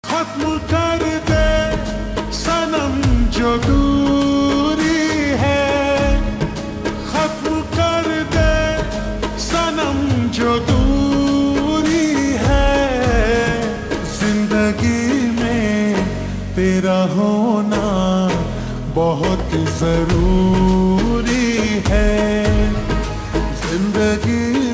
खत्म कर दे सनम जो दूरी है, खत्म कर दे सनम जो दूरी है। जिंदगी में तेरा होना बहुत जरूरी है, जिंदगी